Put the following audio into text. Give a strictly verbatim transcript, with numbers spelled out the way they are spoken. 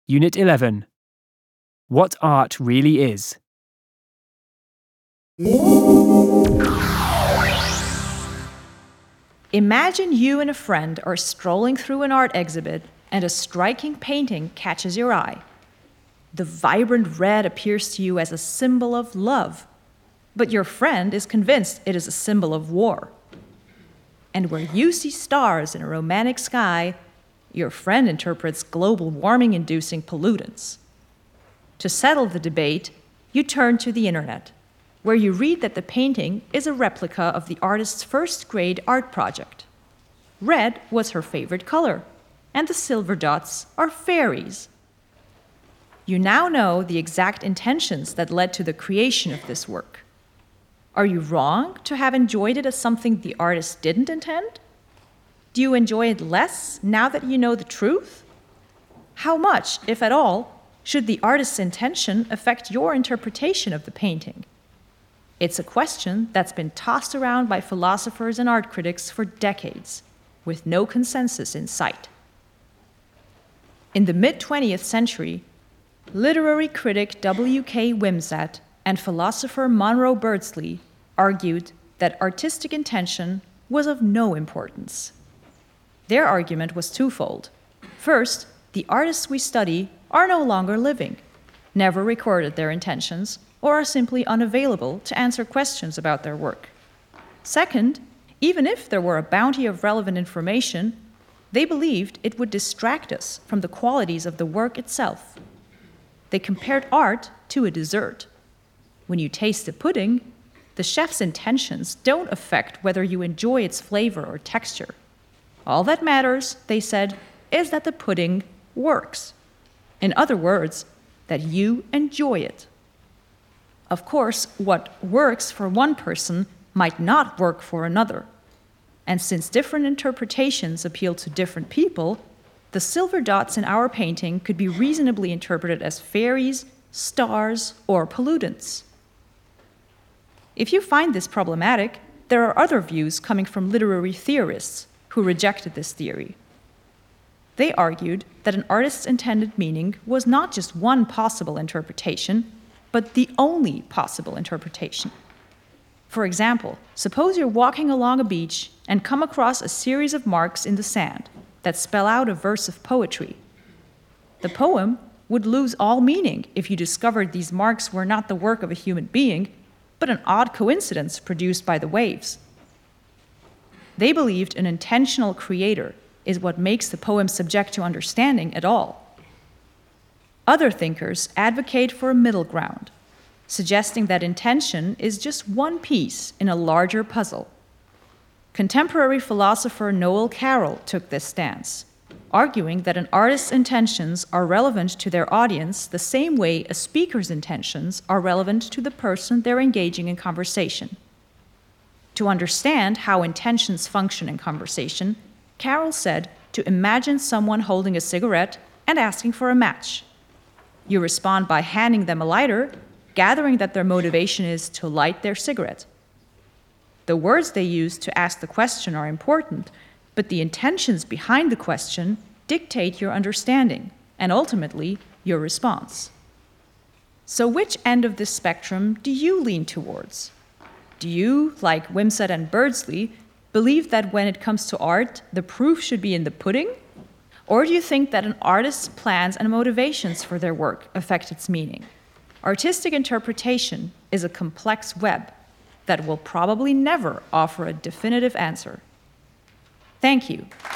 Unit eleven. What art really is. Imagine you and a friend are strolling through an art exhibit and a striking painting catches your eye. The vibrant red appears to you as a symbol of love, but your friend is convinced it is a symbol of war. And where you see stars in a romantic sky, your friend interprets global warming-inducing pollutants. To settle the debate, you turn to the internet, where you read that the painting is a replica of the artist's first-grade art project. Red was her favorite color, and the silver dots are fairies. You now know the exact intentions that led to the creation of this work. Are you wrong to have enjoyed it as something the artist didn't intend? Do you enjoy it less now that you know the truth? How much, if at all, should the artist's intention affect your interpretation of the painting? It's a question that's been tossed around by philosophers and art critics for decades, with no consensus in sight. In the mid-twentieth century, literary critic W K Wimsatt and philosopher Monroe Beardsley argued that artistic intention was of no importance. Their argument was twofold. First, the artists we study are no longer living, never recorded their intentions, or are simply unavailable to answer questions about their work. Second, even if there were a bounty of relevant information, they believed it would distract us from the qualities of the work itself. They compared art to a dessert. When you taste the pudding, the chef's intentions don't affect whether you enjoy its flavor or texture. All that matters, they said, is that the pudding works. In other words, that you enjoy it. Of course, what works for one person might not work for another. And since different interpretations appeal to different people, the silver dots in our painting could be reasonably interpreted as fairies, stars, or pollutants. If you find this problematic, there are other views coming from literary theorists who rejected this theory. They argued that an artist's intended meaning was not just one possible interpretation, but the only possible interpretation. For example, suppose you're walking along a beach and come across a series of marks in the sand that spell out a verse of poetry. The poem would lose all meaning if you discovered these marks were not the work of a human being, but an odd coincidence produced by the waves. They believed an intentional creator is what makes the poem subject to understanding at all. Other thinkers advocate for a middle ground, suggesting that intention is just one piece in a larger puzzle. Contemporary philosopher Noel Carroll took this stance, arguing that an artist's intentions are relevant to their audience the same way a speaker's intentions are relevant to the person they're engaging in conversation. To understand how intentions function in conversation, Carroll said to imagine someone holding a cigarette and asking for a match. You respond by handing them a lighter, gathering that their motivation is to light their cigarette. The words they use to ask the question are important, but the intentions behind the question dictate your understanding and ultimately your response. So which end of this spectrum do you lean towards? Do you, like Wimsatt and Beardsley, believe that when it comes to art, the proof should be in the pudding? Or do you think that an artist's plans and motivations for their work affect its meaning? Artistic interpretation is a complex web that will probably never offer a definitive answer. Thank you.